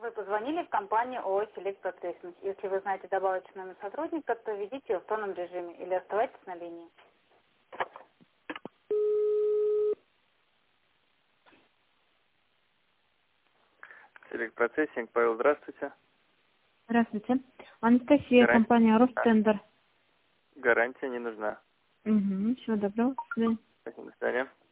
Вы позвонили в компанию ООО «Селект Процессинг». Если вы знаете добавочный номер сотрудника, то введите его в тонном режиме или оставайтесь на линии. Селект Процессинг, Павел, здравствуйте. Здравствуйте. Анастасия, компания Ростендер. Гарантия не нужна. Угу. Всего доброго. До свидания. Спасибо, до свидания.